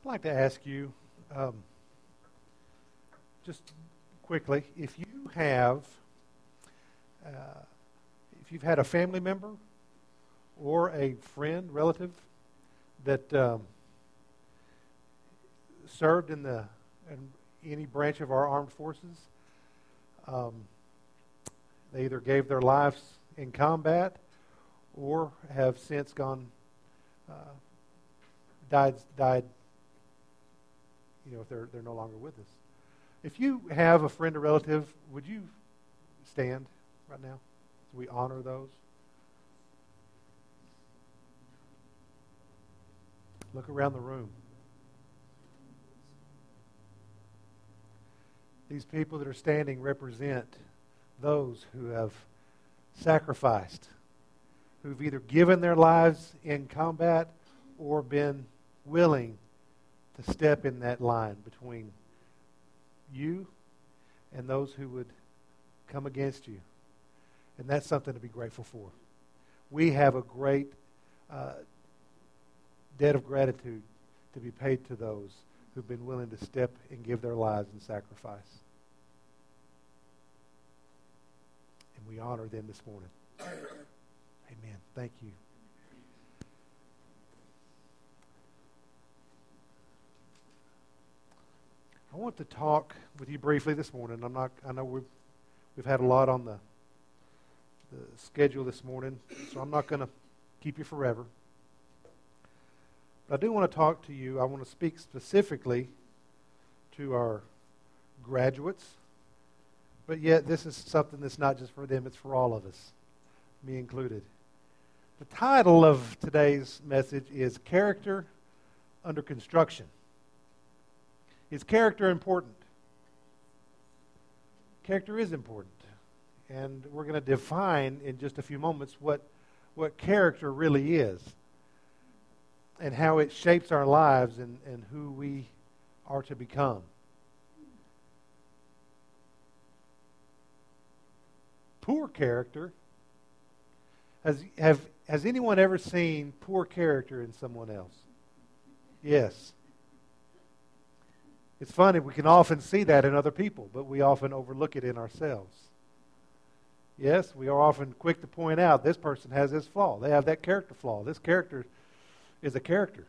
I'd like to ask you, just quickly, if you've had a family member or a friend, relative, that served in any branch of our armed forces, they either gave their lives in combat or have since died. If they're no longer with us. If you have a friend or relative, would you stand right now as we honor those? Look around the room. These people that are standing represent those who have sacrificed, who've either given their lives in combat or been willing to step in that line between you and those who would come against you. And that's something to be grateful for. We have a great debt of gratitude to be paid to those who've been willing to step and give their lives in sacrifice. And we honor them this morning. Amen. Thank you. I want to talk with you briefly this morning. I know we've had a lot on the schedule this morning, so I'm not going to keep you forever. But I do want to talk to you. I want to speak specifically to our graduates, but yet this is something that's not just for them, it's for all of us, me included. The title of today's message is Character Under Construction. Is character important? Character is important. And we're going to define in just a few moments what character really is and how it shapes our lives and who we are to become. Poor character. Has anyone ever seen poor character in someone else? Yes. It's funny, we can often see that in other people, but we often overlook it in ourselves. Yes, we are often quick to point out this person has this flaw. They have that character flaw. This character is a character.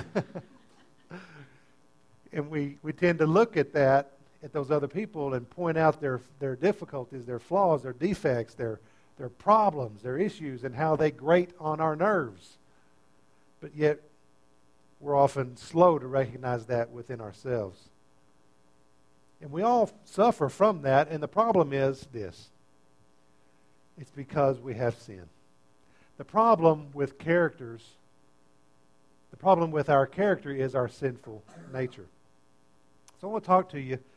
And we tend to look at those other people and point out their difficulties, their flaws, their defects, their problems, their issues, and how they grate on our nerves. But yet, we're often slow to recognize that within ourselves. And we all suffer from that, and the problem is this. It's because we have sin. The problem with our character is our sinful nature. So I want to talk to you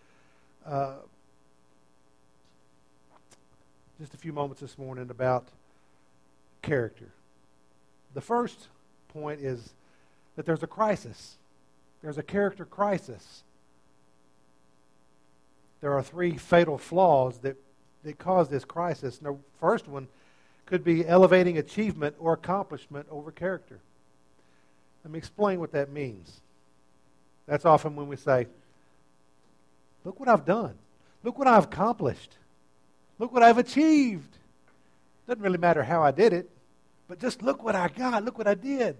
just a few moments this morning about character. The first point is that there's a crisis. There's a character crisis. There are 3 fatal flaws that cause this crisis. And the first one could be elevating achievement or accomplishment over character. Let me explain what that means. That's often when we say, look what I've done. Look what I've accomplished. Look what I've achieved. Doesn't really matter how I did it, but just look what I got. Look what I did.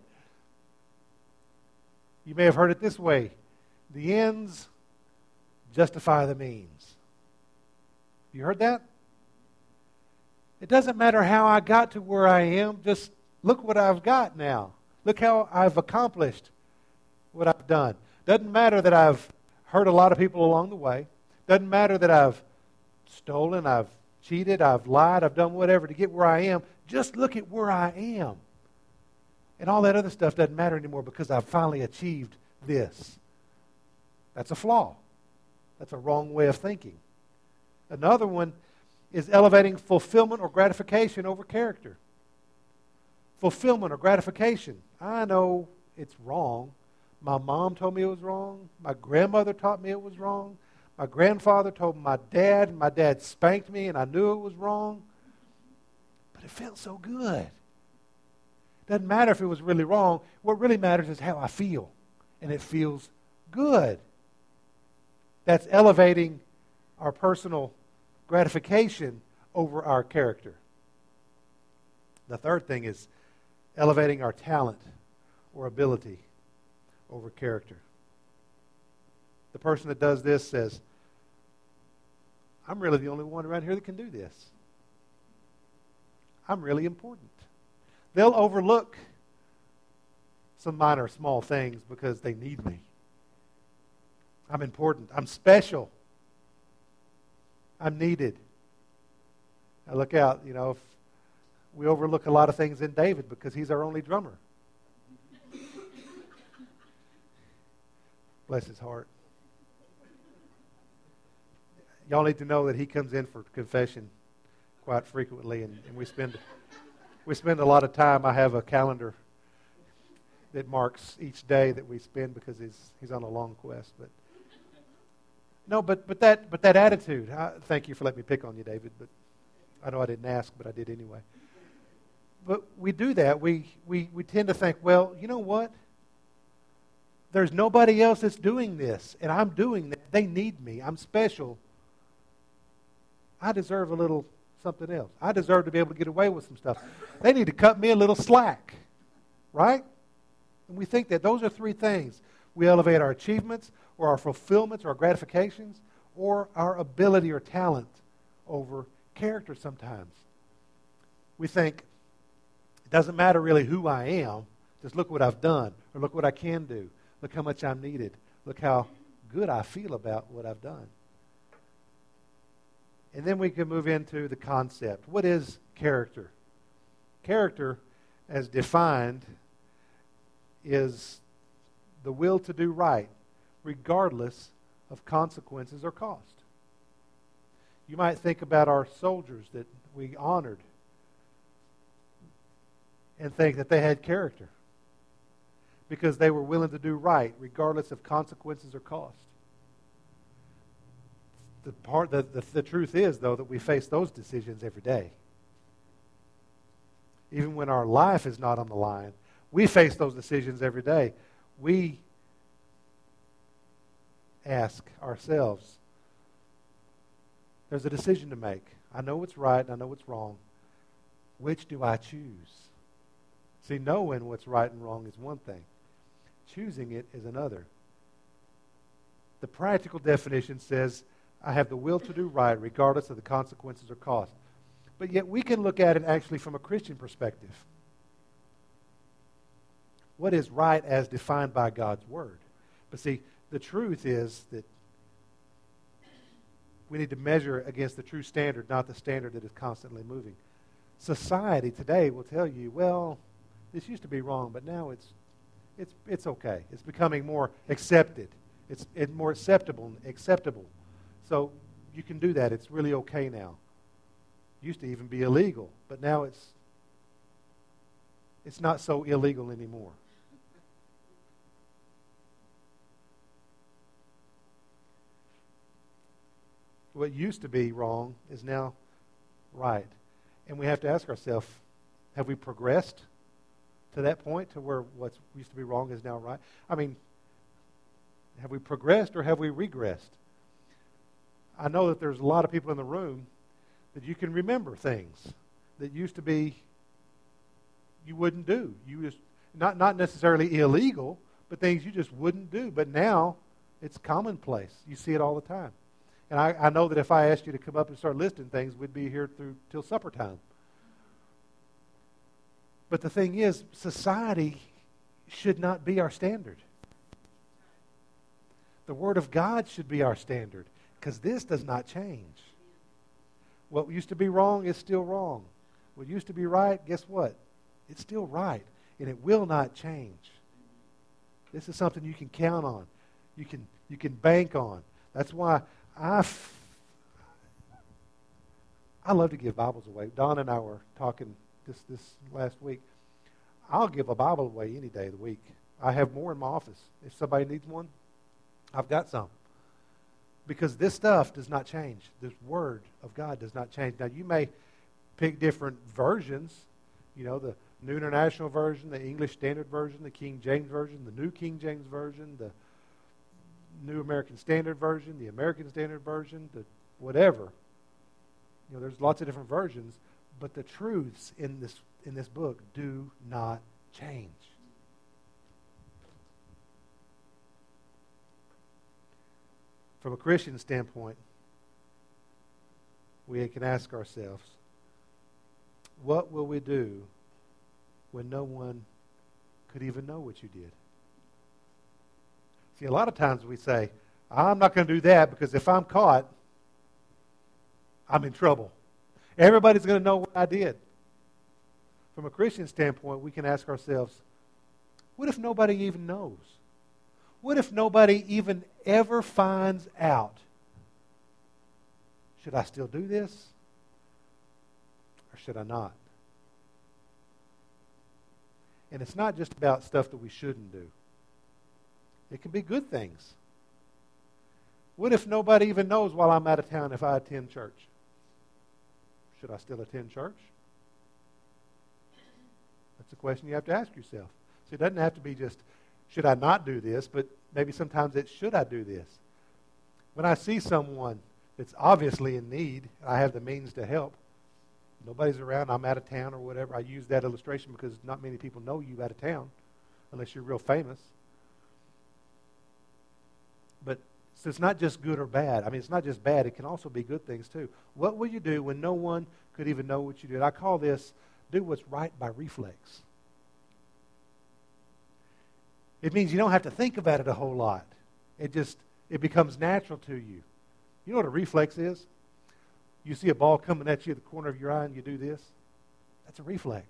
You may have heard it this way. The ends justify the means. You heard that? It doesn't matter how I got to where I am. Just look what I've got now. Look how I've accomplished what I've done. Doesn't matter that I've hurt a lot of people along the way. Doesn't matter that I've stolen, I've cheated, I've lied, I've done whatever to get where I am. Just look at where I am. And all that other stuff doesn't matter anymore because I've finally achieved this. That's a flaw. That's a wrong way of thinking. Another one is elevating fulfillment or gratification over character. Fulfillment or gratification. I know it's wrong. My mom told me it was wrong. My grandmother taught me it was wrong. My grandfather told my dad, and my dad spanked me, and I knew it was wrong. But it felt so good. Doesn't matter if it was really wrong. What really matters is how I feel. And it feels good. That's elevating our personal gratification over our character. The third thing is elevating our talent or ability over character. The person that does this says, I'm really the only one around here that can do this. I'm really important. They'll overlook some minor, small things because they need me. I'm important. I'm special. I'm needed. Now look out, if we overlook a lot of things in David because he's our only drummer. Bless his heart. Y'all need to know that he comes in for confession quite frequently, and we spend a lot of time. I have a calendar that marks each day that we spend because he's on a long quest. But that attitude. Thank you for letting me pick on you, David. But I know I didn't ask, but I did anyway. But we do that. We tend to think, well, you know what? There's nobody else that's doing this, and I'm doing that. They need me. I'm special. I deserve a little something else. I deserve to be able to get away with some stuff. They need to cut me a little slack, right? And we think that those are three things. We elevate our achievements or our fulfillments or our gratifications or our ability or talent over character sometimes. We think, it doesn't matter really who I am, just look what I've done or look what I can do. Look how much I'm needed. Look how good I feel about what I've done. And then we can move into the concept. What is character? Character, as defined, is the will to do right, regardless of consequences or cost. You might think about our soldiers that we honored and think that they had character because they were willing to do right, regardless of consequences or cost. The truth is, though, that we face those decisions every day. Even when our life is not on the line, we face those decisions every day. We ask ourselves, there's a decision to make. I know what's right and I know what's wrong. Which do I choose? See, knowing what's right and wrong is one thing. Choosing it is another. The practical definition says, I have the will to do right regardless of the consequences or cost. But yet we can look at it actually from a Christian perspective. What is right as defined by God's Word? But see, the truth is that we need to measure against the true standard, not the standard that is constantly moving. Society today will tell you, well, this used to be wrong, but now it's okay. It's becoming more accepted. It's more acceptable. So you can do that. It's really okay now. It used to even be illegal, but now it's not so illegal anymore. What used to be wrong is now right. And we have to ask ourselves, have we progressed to that point to where what used to be wrong is now right? I mean, have we progressed or have we regressed? I know that there's a lot of people in the room that you can remember things that used to be you wouldn't do. You just not necessarily illegal, but things you just wouldn't do. But now it's commonplace. You see it all the time. And I know that if I asked you to come up and start listing things, we'd be here till supper time. But the thing is, society should not be our standard. The Word of God should be our standard, because this does not change. What used to be wrong is still wrong. What used to be right, guess what? It's still right, and it will not change. This is something you can count on. You can bank on. That's why I love to give Bibles away. Don and I were talking this last week. I'll give a Bible away any day of the week. I have more in my office. If somebody needs one, I've got some. Because this stuff does not change. This Word of God does not change. Now, you may pick different versions, the New International Version, the English Standard Version, the King James Version, the New King James Version, New American Standard Version, the American Standard Version, the whatever. There's lots of different versions, but the truths in this book do not change. From a Christian standpoint, we can ask ourselves, what will we do when no one could even know what you did? See, a lot of times we say, I'm not going to do that because if I'm caught, I'm in trouble. Everybody's going to know what I did. From a Christian standpoint, we can ask ourselves, what if nobody even knows? What if nobody even ever finds out? Should I still do this? Or should I not? And it's not just about stuff that we shouldn't do. It can be good things. What if nobody even knows while I'm out of town if I attend church? Should I still attend church? That's a question you have to ask yourself. So it doesn't have to be just, should I not do this? But maybe sometimes it's, should I do this? When I see someone that's obviously in need, I have the means to help. Nobody's around, I'm out of town or whatever. I use that illustration because not many people know you out of town unless you're real famous. But so it's not just good or bad. I mean, it's not just bad. It can also be good things too. What will you do when no one could even know what you did? I call this, do what's right by reflex. It means you don't have to think about it a whole lot. It becomes natural to you. You know what a reflex is? You see a ball coming at you at the corner of your eye and you do this. That's a reflex.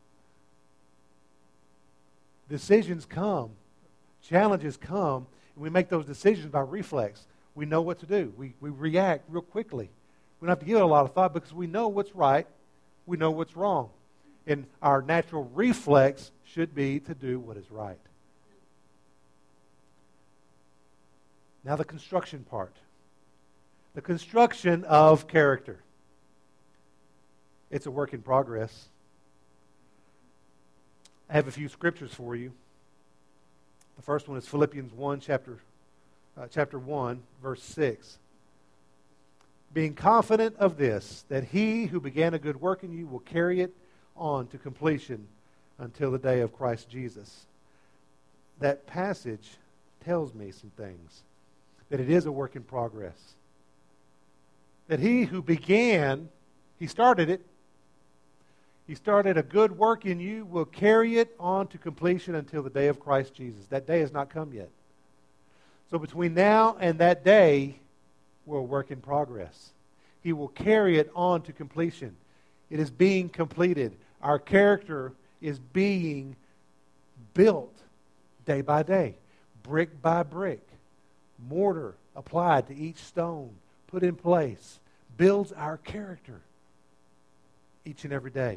Decisions come. Challenges come. And we make those decisions by reflex. We know what to do. We react real quickly. We don't have to give it a lot of thought because we know what's right. We know what's wrong. And our natural reflex should be to do what is right. Now the construction part. The construction of character. It's a work in progress. I have a few scriptures for you. The first one is Philippians 1, chapter 1, verse 6. Being confident of this, that he who began a good work in you will carry it on to completion until the day of Christ Jesus. That passage tells me some things. That it is a work in progress. That he who began, he started it. He started a good work in you, will carry it on to completion until the day of Christ Jesus. That day has not come yet. So between now and that day, we're a work in progress. He will carry it on to completion. It is being completed. Our character is being built day by day, brick by brick. Mortar applied to each stone, put in place, builds our character each and every day.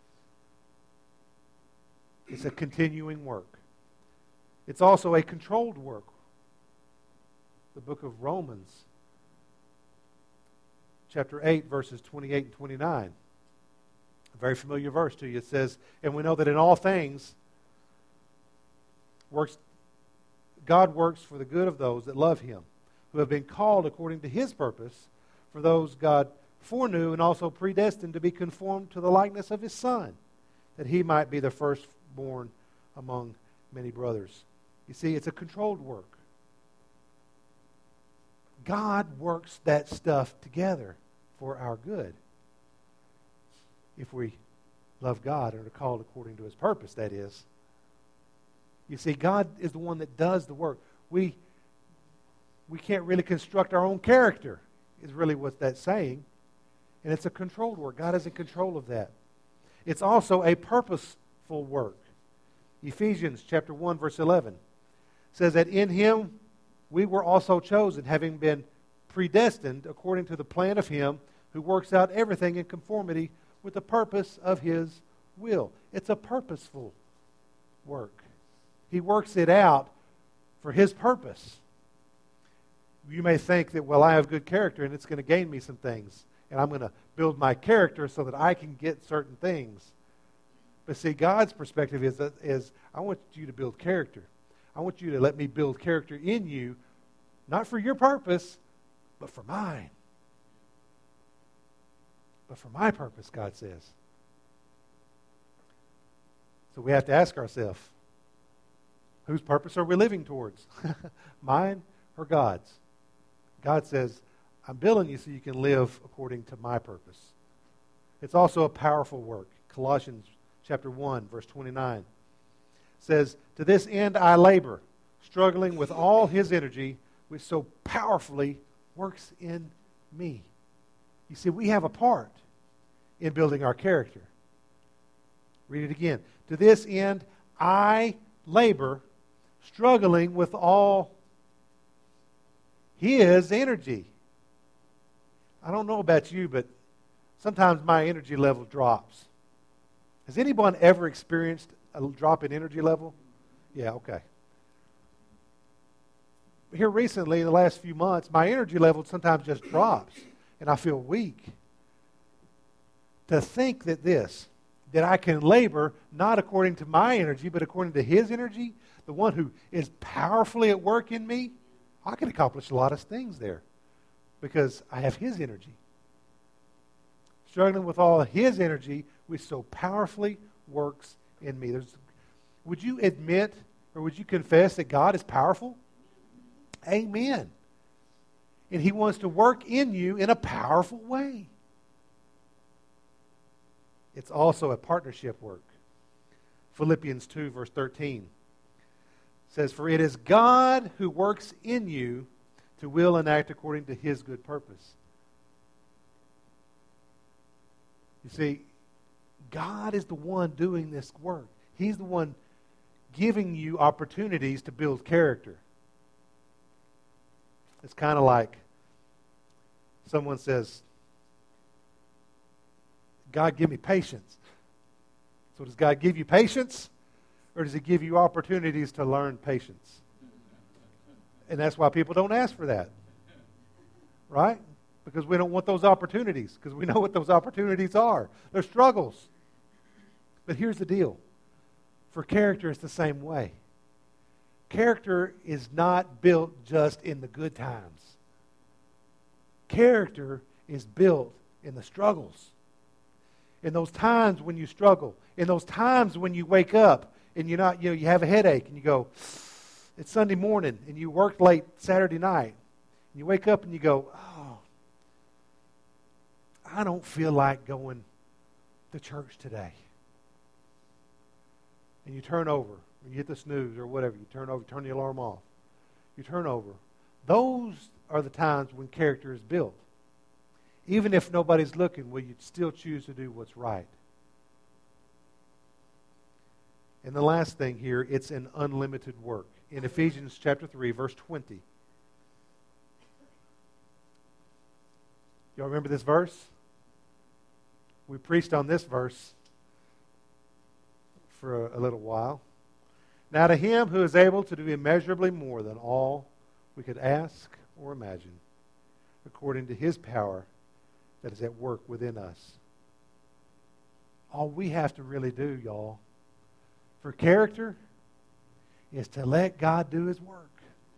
It's a continuing work. It's also a controlled work. The book of Romans, chapter 8, verses 28 and 29. A very familiar verse to you. It says, and we know that in all things, God works for the good of those that love him, who have been called according to his purpose, for those God foreknew and also predestined to be conformed to the likeness of his Son, that he might be the firstborn among many brothers. You see, it's a controlled work. God works that stuff together for our good. If we love God and are called according to his purpose, that is. You see, God is the one that does the work. We can't really construct our own character, is really what that's saying. And it's a controlled work. God is in control of that. It's also a purposeful work. Ephesians chapter 1, verse 11 says that in him we were also chosen, having been predestined according to the plan of him who works out everything in conformity with the purpose of his will. It's a purposeful work. He works it out for his purpose. You may think that, well, I have good character and it's going to gain me some things. And I'm going to build my character so that I can get certain things. But see, God's perspective is I want you to build character. I want you to let me build character in you Not for your purpose, but for mine. But for my purpose, God says. So we have to ask ourselves, whose purpose are we living towards? Mine or God's? God says, I'm building you so you can live according to my purpose. It's also a powerful work. Colossians chapter 1, verse 29 says, to this end I labor, struggling with all his energy, which so powerfully works in me. You see, we have a part in building our character. Read it again. To this end I labor, struggling with all his energy. I don't know about you, but sometimes my energy level drops. Has anyone ever experienced a drop in energy level? Yeah, okay. Here recently, in the last few months, my energy level sometimes just drops, and I feel weak. To think that I can labor not according to my energy, but according to his energy, the one who is powerfully at work in me, I can accomplish a lot of things there because I have his energy. Struggling with all his energy, which so powerfully works in me. Would you admit or would you confess that God is powerful? Amen. And he wants to work in you in a powerful way. It's also a partnership work. Philippians 2, verse 13 says, for it is God who works in you to will and act according to his good purpose. You see, God is the one doing this work. He's the one giving you opportunities to build character. It's kind of like someone says, God, give me patience. So does God give you patience? Or does he give you opportunities to learn patience? And that's why people don't ask for that. Right? Because we don't want those opportunities. Because we know what those opportunities are. They're struggles. But here's the deal. For character, it's the same way. Character is not built just in the good times. Character is built in the struggles. In those times when you struggle. In those times when you wake up and you have a headache and you go, it's Sunday morning and you worked late Saturday night. And you wake up and you go, oh, I don't feel like going to church today. And you turn over, or you hit the snooze or whatever. You turn over, turn the alarm off. You turn over. Those are the times when character is built. Even if nobody's looking, will you still choose to do what's right? And the last thing here, it's an unlimited work. In Ephesians chapter 3, verse 20. Y'all remember this verse? We preached on this verse for a little while. Now to him who is able to do immeasurably more than all we could ask or imagine, according to his power that is at work within us. All we have to really do, y'all, for character is to let God do his work.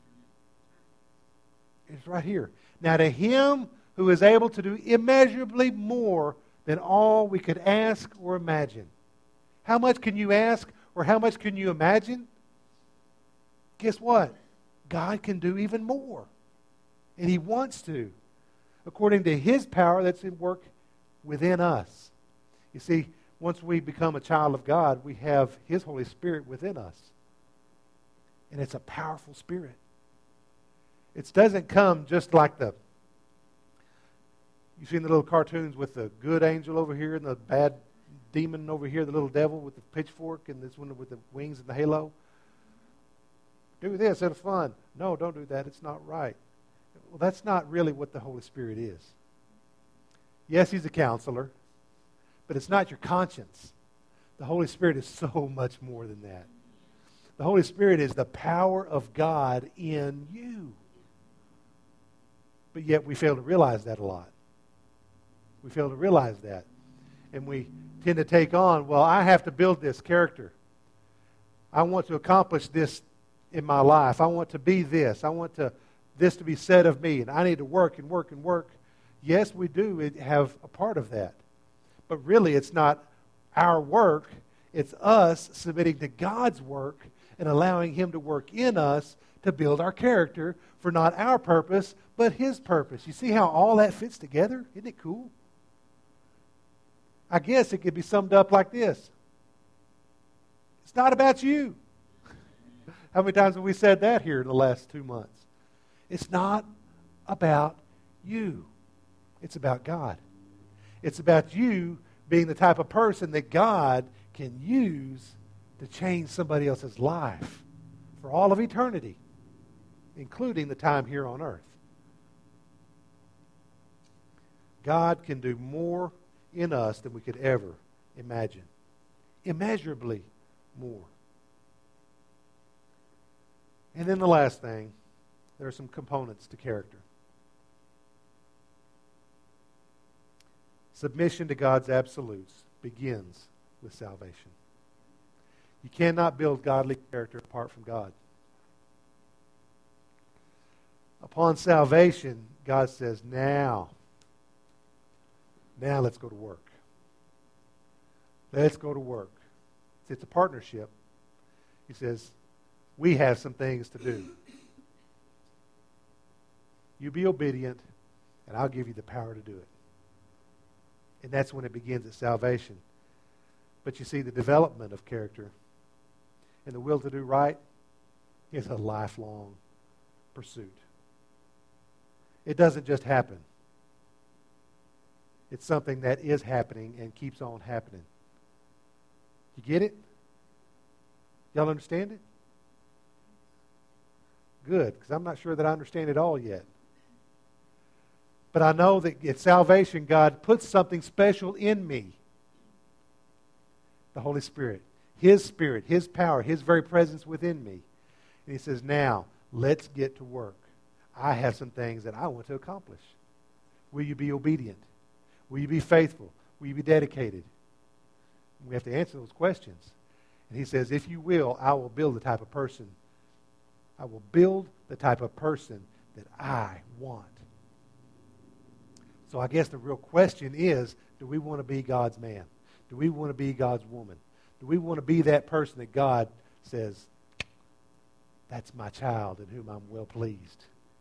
It's right here. Now to him who is able to do immeasurably more than all we could ask or imagine. How much can you ask or how much can you imagine? Guess what? God can do even more. And he wants to, according to his power that's in work within us. You see, once we become a child of God, we have his Holy Spirit within us. And it's a powerful spirit. It doesn't come just like you've seen the little cartoons with the good angel over here and the bad demon over here, the little devil with the pitchfork and this one with the wings and the halo. Do this, it's fun. No, don't do that. It's not right. Well, that's not really what the Holy Spirit is. Yes, he's a counselor, but it's not your conscience. The Holy Spirit is so much more than that. The Holy Spirit is the power of God in you. But yet we fail to realize that a lot. We fail to realize that. And we tend to take on, well, I have to build this character. I want to accomplish this in my life. I want to be this. I want to this to be said of me, and I need to work and work and work. Yes, we do have a part of that. But really, it's not our work. It's us submitting to God's work and allowing Him to work in us to build our character for not our purpose, but His purpose. You see how all that fits together? Isn't it cool? I guess it could be summed up like this. It's not about you. How many times have we said that here in the last 2 months? It's not about you. It's about God. It's about you being the type of person that God can use to change somebody else's life for all of eternity, including the time here on earth. God can do more in us than we could ever imagine. Immeasurably more. And then the last thing, there are some components to character. Submission to God's absolutes begins with salvation. You cannot build godly character apart from God. Upon salvation, God says, now let's go to work. Let's go to work. It's a partnership. He says, we have some things to do. You be obedient, and I'll give you the power to do it. And that's when it begins at salvation. But you see, the development of character and the will to do right is a lifelong pursuit. It doesn't just happen. It's something that is happening and keeps on happening. You get it? Y'all understand it? Good, because I'm not sure that I understand it all yet. But I know that at salvation, God puts something special in me. The Holy Spirit, His power, His very presence within me. And He says, now, let's get to work. I have some things that I want to accomplish. Will you be obedient? Will you be faithful? Will you be dedicated? We have to answer those questions. And He says, if you will, I will build the type of person. I will build the type of person that I want. So I guess the real question is, do we want to be God's man? Do we want to be God's woman? Do we want to be that person that God says, that's my child in whom I'm well pleased?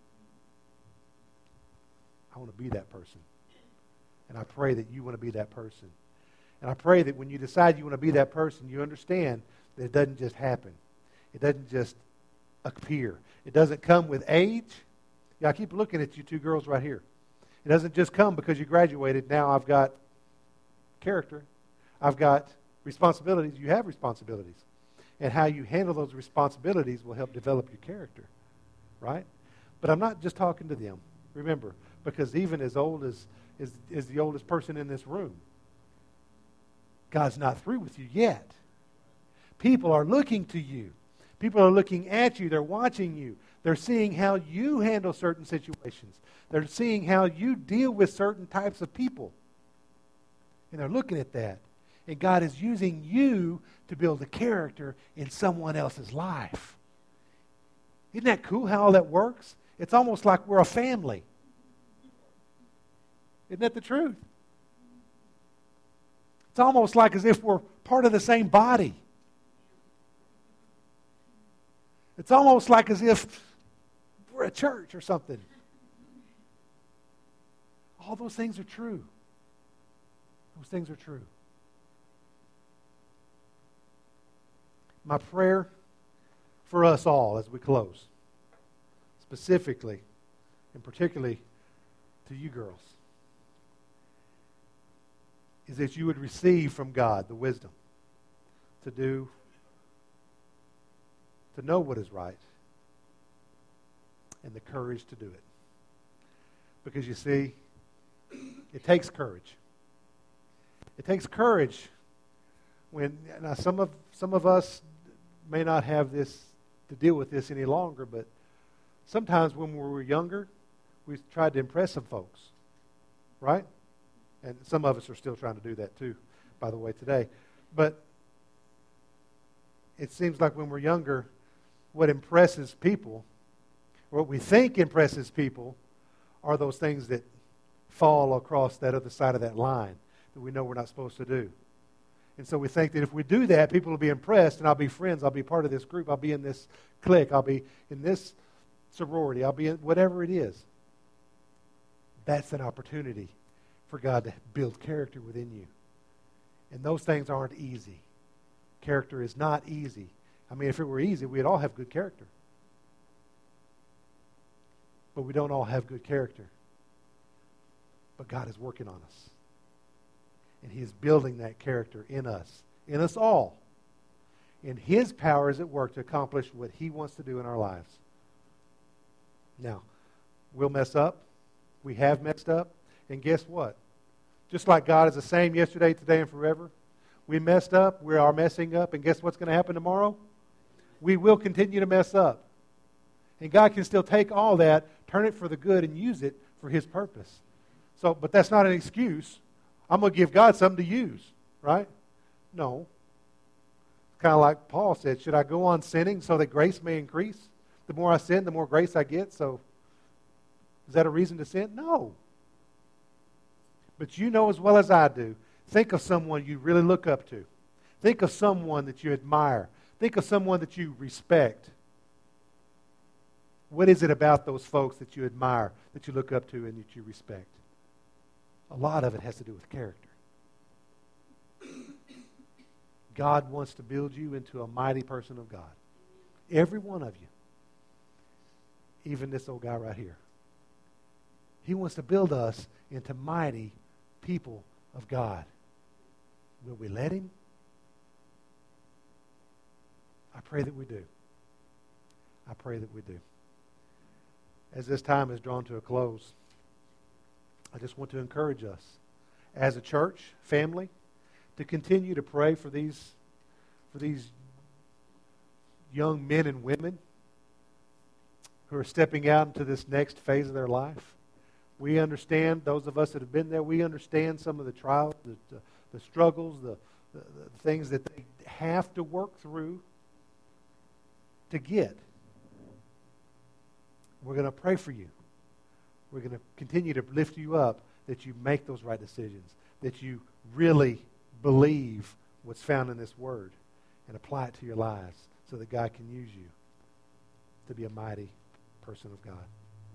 I want to be that person. And I pray that you want to be that person. And I pray that when you decide you want to be that person, you understand that it doesn't just happen. It doesn't just appear. It doesn't come with age. Yeah, I keep looking at you two girls right here. It doesn't just come because you graduated. Now I've got character. I've got responsibilities. You have responsibilities. And how you handle those responsibilities will help develop your character. Right? But I'm not just talking to them. Remember, because even as old as the oldest person in this room, God's not through with you yet. People are looking to you. People are looking at you. They're watching you. They're seeing how you handle certain situations. They're seeing how you deal with certain types of people. And they're looking at that. And God is using you to build a character in someone else's life. Isn't that cool how all that works? It's almost like we're a family. Isn't that the truth? It's almost like as if we're part of the same body. It's almost like as if we're a church or something. All those things are true. Those things are true. My prayer for us all as we close, specifically and particularly to you girls, is that you would receive from God the wisdom to know what is right, and the courage to do it. Because you see, it takes courage. It takes courage when, now some of us may not have this to deal with this any longer, but sometimes when we were younger, we tried to impress some folks, right? And some of us are still trying to do that too, by the way, today. But it seems like when we're younger, what impresses people, what we think impresses people are those things that fall across that other side of that line that we know we're not supposed to do. And so we think that if we do that, people will be impressed, and I'll be friends, I'll be part of this group, I'll be in this clique, I'll be in this sorority, I'll be in whatever it is. That's an opportunity for God to build character within you. And those things aren't easy. Character is not easy. I mean, if it were easy, we'd all have good character. But we don't all have good character. But God is working on us. And He is building that character in us all. And His power is at work to accomplish what He wants to do in our lives. Now, we'll mess up. We have messed up. And guess what? Just like God is the same yesterday, today, and forever, we messed up. We are messing up. And guess what's going to happen tomorrow? We will continue to mess up. And God can still take all that, turn it for the good, and use it for His purpose. So, but that's not an excuse. I'm going to give God something to use, right? No. It's kind of like Paul said, should I go on sinning so that grace may increase? The more I sin, the more grace I get. So is that a reason to sin? No. But you know as well as I do, think of someone you really look up to. Think of someone that you admire. Think of someone that you respect. What is it about those folks that you admire, that you look up to, and that you respect? A lot of it has to do with character. God wants to build you into a mighty person of God. Every one of you. Even this old guy right here. He wants to build us into mighty people of God. Will we let Him? I pray that we do. I pray that we do. As this time is drawn to a close, I just want to encourage us as a church, family, to continue to pray for these young men and women who are stepping out into this next phase of their life. We understand, those of us that have been there, we understand some of the trials, the struggles, the things that they have to work through to get. We're going to pray for you. We're going to continue to lift you up, that you make those right decisions, that you really believe what's found in this Word and apply it to your lives so that God can use you to be a mighty person of God.